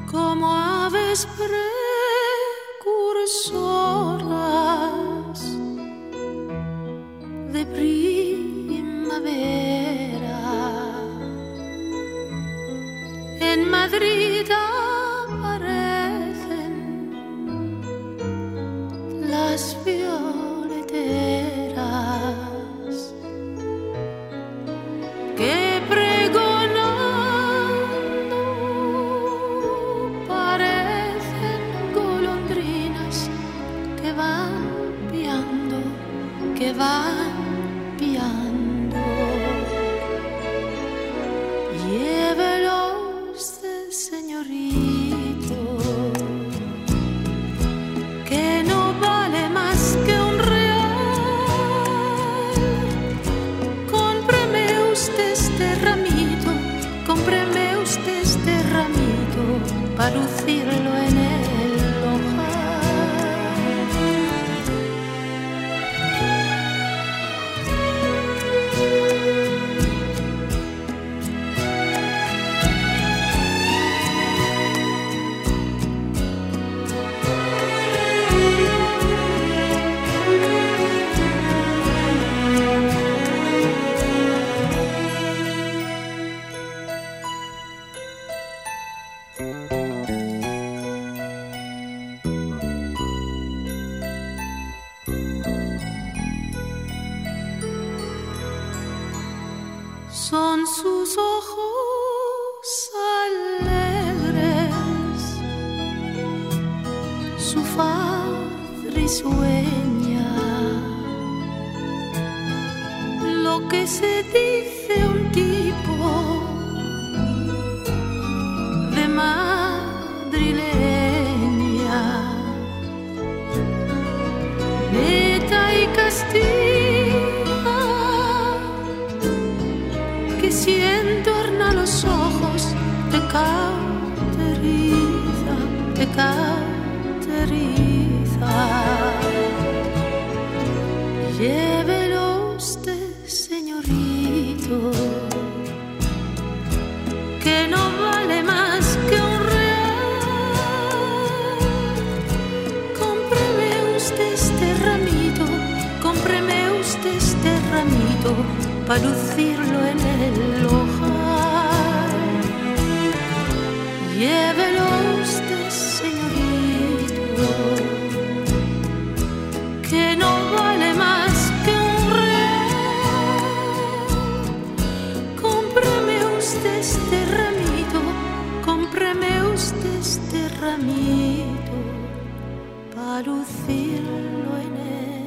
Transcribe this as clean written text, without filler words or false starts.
como aves precursoras de primavera. En Madrid aparecen las violeteras que pregonando parecen golondrinas que van piando, que van piando. Llévelo usted, señorito, que no vale más que un real. Cómpreme usted este ramito, cómpreme usted este ramito para lucirlo en el son sus ojos alegres, su faz risueña, lo que se dice un tipo de madrileña, neta y castiga, que si entorna los ojos te cauteriza, te cauteriza. Llévelo usted, señorito, que no vale más que un real. Cómpreme usted este ramito, cómpreme usted este ramito para lucirlo en el ojal. Llévelo usted, señorito, que no vale más que un real. Cómpreme usted este ramito, cómpreme usted este ramito para lucirlo en el